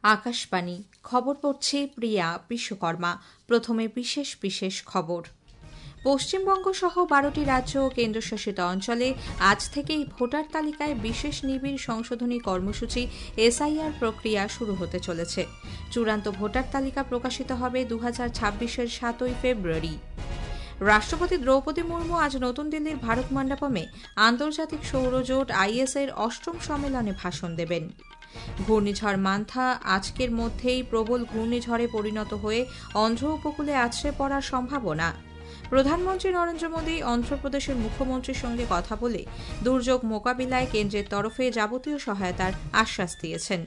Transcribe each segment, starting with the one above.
আকাশবাণী খবর পড়ছে প্রিয়া বিশ্বকর্মা। প্রথমে বিশেষ বিশেষ খবর। পশ্চিমবঙ্গ সহ 12টি রাজ্য ও কেন্দ্রশাসিত অঞ্চলে আজ থেকেই ভোটার তালিকায় বিশেষ নিবিড় সংশোধনী কর্মসূচি এসআইআর প্রক্রিয়া শুরু হতে চলেছে। চূড়ান্ত ভোটার তালিকা প্রকাশিত হবে 2026-এর 7 ফেব্রুয়ারি। রাষ্ট্রপতি দ্রৌপদী মুর্মু আজ নতুন দিল্লির ভারত মণ্ডপমে আন্তর্জাতিক সৌরজোট আইএসএর 8ম সম্মেলনে ভাষণ দেবেন। ঘূর্ণিঝড় মান্থা আজকের মধ্যেই প্রবল ঘূর্ণিঝড়ে পরিণত হয়ে অন্ধ্র উপকূলে আছড়ে পড়ার সম্ভাবনা। প্রধানমন্ত্রী নরেন্দ্র মোদী অন্ধ্রপ্রদেশের মুখ্যমন্ত্রীর সঙ্গে কথা বলে দুর্যোগ মোকাবিলায় কেন্দ্রের তরফে যাবতীয় সহায়তার আশ্বাস দিয়েছেন।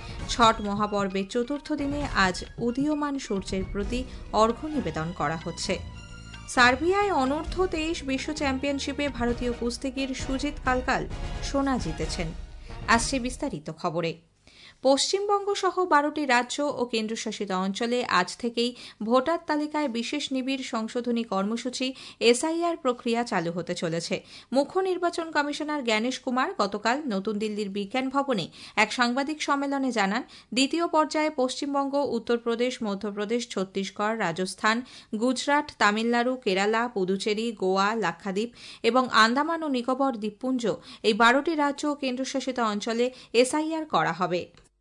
ছট মহাপর্বের চতুর্থ দিনে আজ উদীয়মান সূর্যের প্রতি অর্ঘ্য নিবেদন করা হচ্ছে। সার্বিয়ায় অনূর্ধ্ব 23 বিশ্ব চ্যাম্পিয়নশিপে ভারতীয় কুস্তিগির সুজিত কালকাল সোনা জিতেছেন। আসছে বিস্তারিত খবরে। পশ্চিমবঙ্গ সহ 12টি রাজ্য ও কেন্দ্রশাসিত অঞ্চলে আজ থেকেই ভোটার তালিকায় বিশেষ নিবিড় সংশোধনী কর্মসূচি এসআইআর প্রক্রিয়া চালু হতে চলেছে। মুখ্য নির্বাচন কমিশনার জ্ঞানেশ কুমার গতকাল নতুন দিল্লির বিজ্ঞান ভবনে এক সাংবাদিক সম্মেলনে জানান, দ্বিতীয় পর্যায়ে পশ্চিমবঙ্গ, উত্তরপ্রদেশ, মধ্যপ্রদেশ, ছত্তিশগড়, রাজস্থান, গুজরাট, তামিলনাড়ু, কেরালা, পুদুচেরি, গোয়া, লাক্ষাদ্বীপ এবং আন্দামান ও নিকোবর দ্বীপপুঞ্জ এই 12টি রাজ্য ও কেন্দ্রশাসিত অঞ্চলে এসআইআর করা হবে।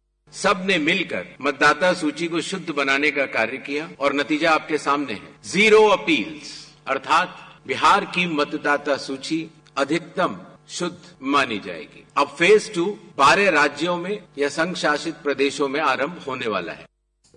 सबने मिलकर मतदाता सूची को शुद्ध बनाने का कार्य किया और नतीजा आपके सामने है। 0 अपील्स अर्थात बिहार की मतदाता सूची अधिकतम शुद्ध मानी जाएगी। अब फेज 2 12 राज्यों में या संघ शासित प्रदेशों में आरंभ होने वाला है।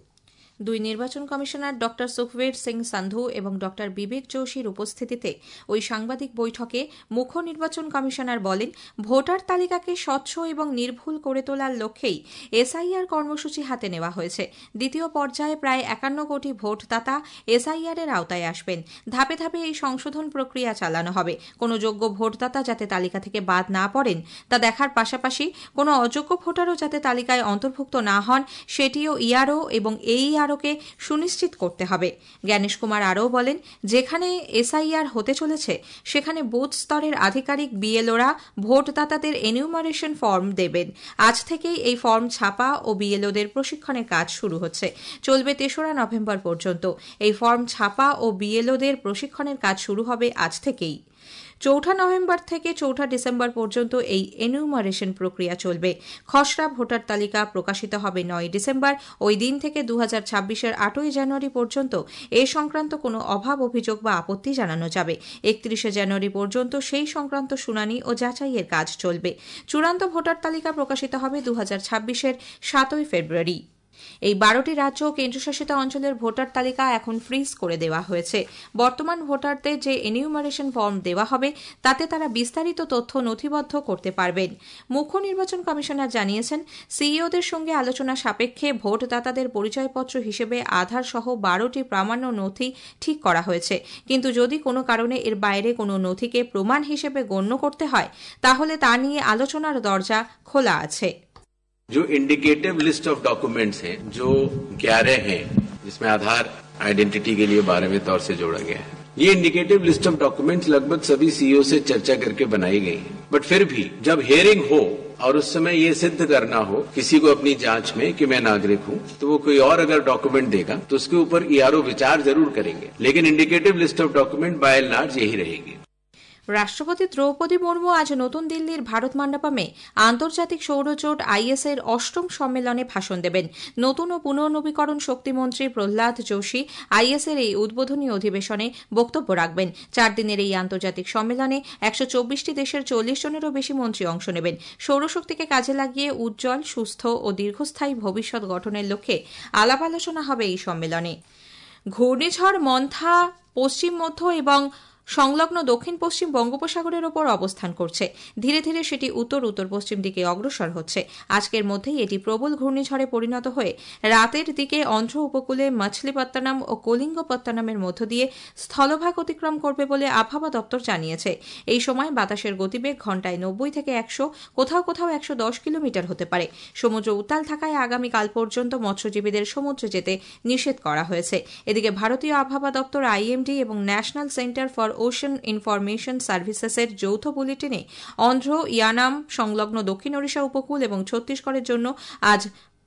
দুই নির্বাচন কমিশনার ড সুখবীর সিং সান্ধু এবং ড বিবেক যোশীর উপস্থিতিতে ওই সাংবাদিক বৈঠকে মুখ্য নির্বাচন কমিশনার বলেন, ভোটার তালিকাকে স্বচ্ছ এবং নির্ভুল করে তোলার লক্ষ্যেই এসআইআর কর্মসূচি হাতে নেওয়া হয়েছে। দ্বিতীয় পর্যায়ে প্রায় 51 কোটি ভোটদাতা এসআইআর এর আওতায় আসবেন। ধাপে ধাপে এই সংশোধন প্রক্রিয়া চালানো হবে। কোনো যোগ্য ভোটদাতা যাতে তালিকা থেকে বাদ না পড়েন তা দেখার পাশাপাশি কোনো অযোগ্য ভোটারও যাতে তালিকায় অন্তর্ভুক্ত না হন সেটিও ইআরও এবং কে সুনিশ্চিত করতে হবে। জ্ঞানেশ কুমার আরও বলেন, যেখানে এসআইআর হতে চলেছে সেখানে বুথ স্তরের আধিকারিক বিএলওরা ভোটদাতাদের এনিউমারেশন ফর্ম দেবেন। আজ থেকেই এই ফর্ম ছাপা ও বিএলওদের প্রশিক্ষণের কাজ শুরু হচ্ছে, চলবে 3রা নভেম্বর পর্যন্ত। এই ফর্ম ছাপা ও বিএলওদের প্রশিক্ষণের কাজ শুরু হবে আজ থেকেই। 4 নভেম্বর থেকে 4 ডিসেম্বর পর্যন্ত এই এনিউমারেশন প্রক্রিয়া চলবে। খসড়া ভোটার তালিকা প্রকাশিত হবে 9 ডিসেম্বর। ওই দিন থেকে 2026-এর 8 জানুয়ারি পর্যন্ত এ সংক্রান্ত কোনো অভাব, অভিযোগ বা আপত্তি জানানো যাবে। 31 জানুয়ারি পর্যন্ত সেই সংক্রান্ত শুনানি ও যাচাইয়ের কাজ চলবে। চূড়ান্ত ভোটার তালিকা প্রকাশিত হবে 2026-এর 7 ফেব্রুয়ারি। এই 12টি রাজ্য ও কেন্দ্রশাসিত অঞ্চলের ভোটার তালিকা এখন ফ্রিজ করে দেওয়া হয়েছে। বর্তমান ভোটারদের যে এনিউমারেশন ফর্ম দেওয়া হবে তাতে তারা বিস্তারিত তথ্য নথিবদ্ধ করতে পারবেন। মুখ্য নির্বাচন কমিশনার জানিয়েছেন, সিইওদের সঙ্গে আলোচনা সাপেক্ষে ভোটদাতাদের পরিচয়পত্র হিসেবে আধার সহ 12টি প্রামাণ্য নথি ঠিক করা হয়েছে। কিন্তু যদি কোনো কারণে এর বাইরে কোনো নথিকে প্রমাণ হিসেবে গণ্য করতে হয় তাহলে তা নিয়ে আলোচনার দরজা খোলা আছে। जो इंडिकेटिव लिस्ट ऑफ डॉक्यूमेंट्स हैं, जो 11 हैं, जिसमें आधार आइडेंटिटी के लिए 12वें तौर से जोड़ा गया है, ये इंडिकेटिव लिस्ट ऑफ डॉक्यूमेंट्स लगभग सभी सीईओ से चर्चा करके बनाई गई है। बट फिर भी जब हियरिंग हो और उस समय ये सिद्ध करना हो किसी को अपनी जांच में कि मैं नागरिक हूं, तो वो कोई और अगर डॉक्यूमेंट देगा तो उसके ऊपर ईआरओ विचार जरूर करेंगे, लेकिन indicative list of document by and large यही रहेगी। রাষ্ট্রপতি দ্রৌপদী মুর্মু আজ নতুন দিল্লির ভারত মণ্ডপমে আন্তর্জাতিক সৌরজোট আইএসএর 8ম সম্মেলনে ভাষণ দেবেন। নতুন ও পুনর্নবীকরণ শক্তিমন্ত্রী প্রহ্লাদ যোশী আইএসএর এই উদ্বোধনী অধিবেশনে বক্তব্য রাখবেন। 4 দিনের এই আন্তর্জাতিক সম্মেলনে 124টি দেশের 40 জনেরও বেশি মন্ত্রী অংশ নেবেন। সৌরশক্তিকে কাজে লাগিয়ে উজ্জ্বল, সুস্থ ও দীর্ঘস্থায়ী ভবিষ্যৎ গঠনের লক্ষ্যে আলাপ আলোচনা হবে এই সম্মেলনে। ঘূর্ণিঝড় মন্থা পশ্চিম মধ্য এবং সংলগ্ন দক্ষিণ পশ্চিম বঙ্গোপসাগরের ওপর অবস্থান করছে। ধীরে ধীরে সেটি উত্তর উত্তর পশ্চিম দিকে অগ্রসর হচ্ছে। আজকের মধ্যেই এটি প্রবল ঘূর্ণিঝড়ে পরিণত হয়ে রাতের দিকে অন্ধ্র উপকূলে মাছলিপত্তনম ও কলিঙ্গপত্তনমের মধ্য দিয়ে স্থলভাগ অতিক্রম করবে বলে আবহাওয়া দপ্তর জানিয়েছে। এই সময় বাতাসের গতিবেগ ঘণ্টায় 90 থেকে 100, কোথাও কোথাও 110 কিলোমিটার হতে পারে। সমুদ্র উত্তাল থাকায় আগামীকাল পর্যন্ত মৎস্যজীবীদের সমুদ্রে যেতে নিষেধ করা হয়েছে। এদিকে ভারতীয় আবহাওয়া দপ্তর আইএমডি এবং national centre for ocean information সার্ভিসেসের যৌথ বুলেটিনে অন্ধ্র, ইয়ানাম সংলগ্ন দক্ষিণ ওড়িশা উপকূল এবং ছত্তিশগড়ের জন্য আজ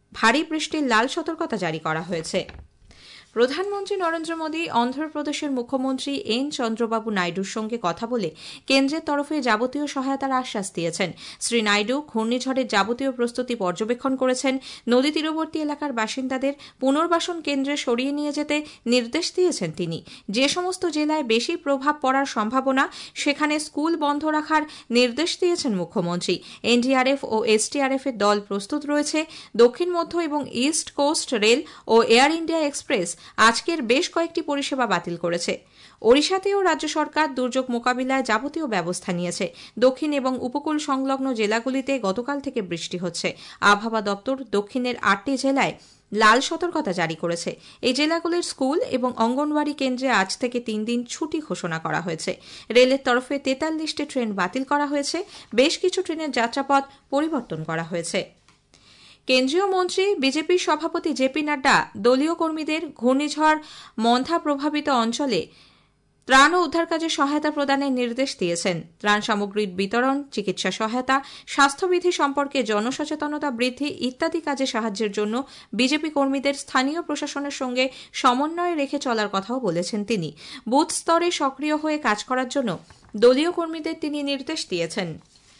ভারী বৃষ্টির লাল সতর্কতা জারি করা হয়েছে। প্রধানমন্ত্রী নরেন্দ্র মোদী অন্ধ্রপ্রদেশের মুখ্যমন্ত্রী এন চন্দ্রবাবু নাইডুর সঙ্গে কথা বলে কেন্দ্রের তরফে যাবতীয় সহায়তার আশ্বাস দিয়েছেন। শ্রী নাইডু ঘূর্ণিঝড়ের যাবতীয় প্রস্তুতি পর্যবেক্ষণ করেছেন। নদী তীরবর্তী এলাকার বাসিন্দাদের পুনর্বাসন কেন্দ্রে সরিয়ে নিয়ে যেতে নির্দেশ দিয়েছেন তিনি। যে সমস্ত জেলায় বেশি প্রভাব পড়ার সম্ভাবনা সেখানে স্কুল বন্ধ রাখার নির্দেশ দিয়েছেন মুখ্যমন্ত্রী। এনডিআরএফ ও এসডিআরএফ এর দল প্রস্তুত রয়েছে। দক্ষিণ মধ্য এবং ইস্ট কোস্ট রেল ও এয়ার ইন্ডিয়া এক্সপ্রেস আজকের বেশ কয়েকটি পরিষেবা বাতিল করেছে। ওড়িশাতেও রাজ্য সরকার দুর্যোগ মোকাবিলায় যাবতীয় ব্যবস্থা নিয়েছে। দক্ষিণ এবং উপকূল সংলগ্ন জেলাগুলিতে গতকাল থেকে বৃষ্টি হচ্ছে। আবহাওয়া দপ্তর দক্ষিণের 8টি জেলায় লাল সতর্কতা জারি করেছে। এই জেলাগুলির স্কুল এবং অঙ্গনওয়াড়ি কেন্দ্রে আজ থেকে 3 দিন ছুটি ঘোষণা করা হয়েছে। রেলের তরফে 43টি ট্রেন বাতিল করা হয়েছে। বেশ কিছু ট্রেনের যাত্রাপথ পরিবর্তন করা হয়েছে। কেন্দ্রীয় মন্ত্রী বিজেপির সভাপতি জেপি নাড্ডা দলীয় কর্মীদের ঘূর্ণিঝড় মন্থা প্রভাবিত অঞ্চলে ত্রাণ ও উদ্ধার কাজে সহায়তা প্রদানের নির্দেশ দিয়েছেন। ত্রাণ সামগ্রীর বিতরণ, চিকিৎসা সহায়তা, স্বাস্থ্যবিধি সম্পর্কে জনসচেতনতা বৃদ্ধি ইত্যাদি কাজে সাহায্যের জন্য বিজেপি কর্মীদের স্থানীয় প্রশাসনের সঙ্গে সমন্বয় রেখে চলার কথাও বলেছেন তিনি। বুথ স্তরে সক্রিয় হয়ে কাজ করার জন্য দলীয় কর্মীদের তিনি নির্দেশ দিয়েছেন।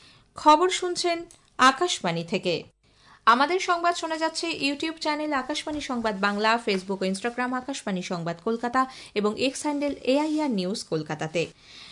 খবর শুনছেন আকাশবাণী থেকে। আমাদের সংবাদ শোনা যাচ্ছে ইউটিউব চ্যানেল আকাশবাণী সংবাদ বাংলা, ফেসবুক ও ইনস্টাগ্রাম আকাশবাণী সংবাদ কলকাতা এবং এক্স হ্যান্ডেল AIR নিউজ কলকাতাতে।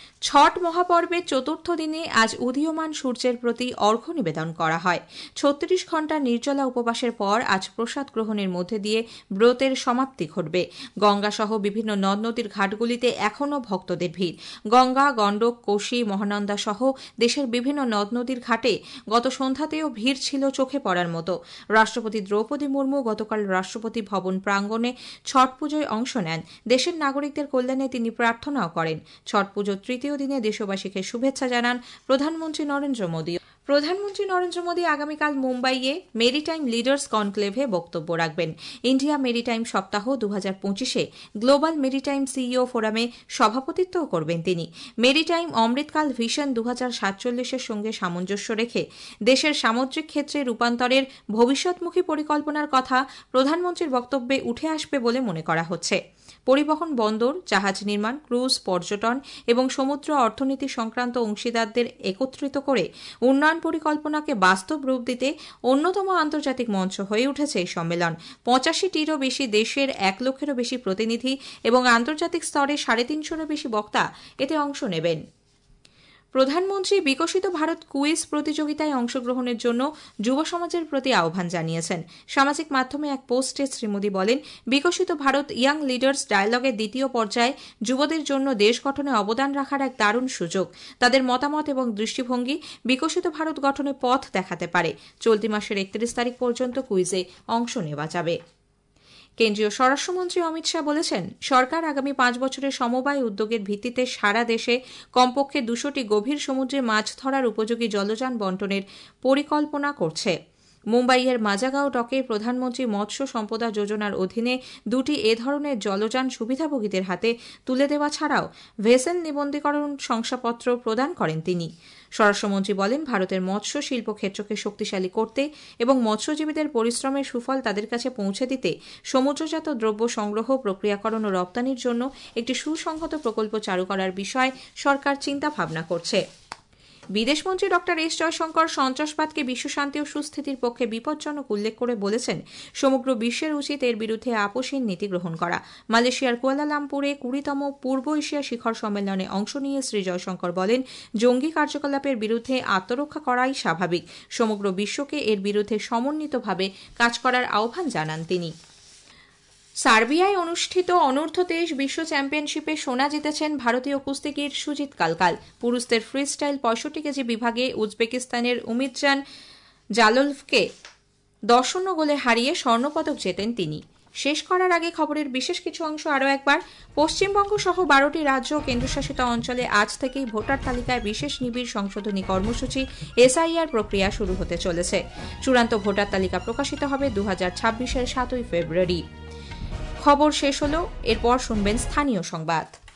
ছট মহাপর্বের চতুর্থ দিনে আজ উদীয়মান সূর্যের প্রতি অর্ঘ্য নিবেদন করা হয়। 36 ঘণ্টা নির্জলা উপবাসের পর আজ প্রসাদ গ্রহণের মধ্যে দিয়ে ব্রতের সমাপ্তি ঘটবে। গঙ্গাসহ বিভিন্ন নদ নদীর ঘাটগুলিতে এখনও ভক্তদের ভিড়। গঙ্গা, গণ্ডক, কোশি, মহানন্দা সহ দেশের বিভিন্ন নদ নদীর ঘাটে গত সন্ধ্যাতেও ভিড় ছিল চোখে পড়ার মতো। রাষ্ট্রপতি দ্রৌপদী মুর্মু গতকাল রাষ্ট্রপতি ভবন প্রাঙ্গণে ছট পুজোয় অংশ নেন। দেশের নাগরিকদের কল্যাণে তিনি প্রার্থনাও করেন। ছট পুজোর তৃতীয় দিনে দেশবাসীকে শুভেচ্ছা জানান প্রধানমন্ত্রী নরেন্দ্র মোদী। প্রধানমন্ত্রী নরেন্দ্র মোদী আগামীকাল মুম্বাইয়ে মেরিটাইম লিডার্স কনক্লেভে বক্তব্য রাখবেন। ইন্ডিয়া মেরিটাইম সপ্তাহ 2025-এ গ্লোবাল মেরিটাইম সিইও ফোরামে সভাপতিত্বও করবেন তিনি। মেরিটাইম অমৃতকাল ভিশন 2047-এর সঙ্গে সামঞ্জস্য রেখে দেশের সামুদ্রিক ক্ষেত্রে রূপান্তরের ভবিষ্যৎমুখী পরিকল্পনার কথা প্রধানমন্ত্রীর বক্তব্যে উঠে আসবে বলে মনে করা হচ্ছে। পরিবহন, বন্দর, জাহাজ নির্মাণ, ক্রুজ, পর্যটন এবং সমুদ্র অর্থনীতি সংক্রান্ত অংশীদারদের একত্রিত করে উন্নয়ন পরিকল্পনাকে বাস্তব রূপ দিতে অন্যতম আন্তর্জাতিক মঞ্চ হয়ে উঠেছে এই সম্মেলন। 85টিরও বেশি দেশের 1 লক্ষেরও বেশি প্রতিনিধি এবং আন্তর্জাতিক স্তরে 350-এরও বেশি বক্তা এতে অংশ নেবেন। প্রধানমন্ত্রী বিকশিত ভারত কুইজ প্রতিযোগিতায় অংশগ্রহণের জন্য যুব সমাজের প্রতি আহ্বান জানিয়েছেন। সামাজিক মাধ্যমে এক পোস্টে শ্রী মোদী বলেন, বিকশিত ভারত ইয়াং লিডার্স ডায়ালগের দ্বিতীয় পর্যায়ে যুবদের জন্য দেশ গঠনে অবদান রাখার এক দারুণ সুযোগ। তাদের মতামত এবং দৃষ্টিভঙ্গি বিকশিত ভারত গঠনে পথ দেখাতে পারে। চলতি মাসের 31 তারিখ পর্যন্ত কুইজে অংশ নেওয়া যাবে। কেন্দ্রীয় স্বরাষ্ট্রমন্ত্রী অমিত শাহ বলেছেন, সরকার আগামী 5 বছরের সমবায় উদ্যোগের ভিত্তিতে সারা দেশে কমপক্ষে 200টি গভীর সমুদ্রে মাছ ধরার উপযোগী জলযান বণ্টনের পরিকল্পনা করছে। মুম্বাইয়ের মাজাগাঁও ডকে প্রধানমন্ত্রী মৎস্য সম্পদা যোজনার অধীনে 2টি এ ধরনের জলযান সুবিধাভোগীদের হাতে তুলে দেওয়া ছাড়াও ভেসেল নিবন্ধীকরণ শংসাপত্র প্রদান করেন তিনি। স্বরাষ্ট্রমন্ত্রী বলেন, ভারতের মৎস্য শিল্প ক্ষেত্রকে শক্তিশালী করতে এবং মৎস্যজীবীদের পরিশ্রমের সুফল তাদের কাছে পৌঁছে দিতে সমুদ্রজাত দ্রব্য সংগ্রহ, প্রক্রিয়াকরণ ও রপ্তানির জন্য একটি সুসংহত প্রকল্প চালু করার বিষয়ে সরকার চিন্তা ভাবনা করছে। বিদেশমন্ত্রী ডক্টর এস জয়শঙ্কর সন্ত্রাসবাদকে বিশ্বশান্তি ও সুস্থিতির পক্ষে বিপজ্জনক উল্লেখ করে বলেছেন, সমগ্র বিশ্বের উচিত এর বিরুদ্ধে আপোষহীন নীতি গ্রহণ করা। মালয়েশিয়ার কুয়ালালামপুরে 20তম পূর্ব এশিয়া শিখর সম্মেলনে অংশ নিয়ে শ্রী জয়শঙ্কর বলেন, জঙ্গি কার্যকলাপের বিরুদ্ধে আত্মরক্ষা করাই স্বাভাবিক। সমগ্র বিশ্বকে এর বিরুদ্ধে সমন্বিতভাবে কাজ করার আহ্বান জানান তিনি। সার্বিয়ায় অনুষ্ঠিত অনূর্ধ্ব 23 বিশ্ব চ্যাম্পিয়নশিপে সোনা জিতেছেন ভারতীয় কুস্তিগির সুজিত কালকাল। পুরুষদের ফ্রিস্টাইল 65 কেজি বিভাগে উজবেকিস্তানের উমিদজান জালোলভকে 10-0 গোলে হারিয়ে স্বর্ণপদক জেতেন তিনি। শেষ করার আগে খবরের বিশেষ কিছু অংশ আরও একবার। পশ্চিমবঙ্গ সহ 12টি রাজ্য ও কেন্দ্রশাসিত অঞ্চলে আজ থেকেই ভোটার তালিকায় বিশেষ নিবিড় সংশোধনী কর্মসূচি SIR প্রক্রিয়া শুরু হতে চলেছে। চূড়ান্ত ভোটার তালিকা প্রকাশিত হবে 2026-এর 7ই ফেব্রুয়ারি। খবর শেষ হলো, এরপর শুনবেন স্থানীয় সংবাদ।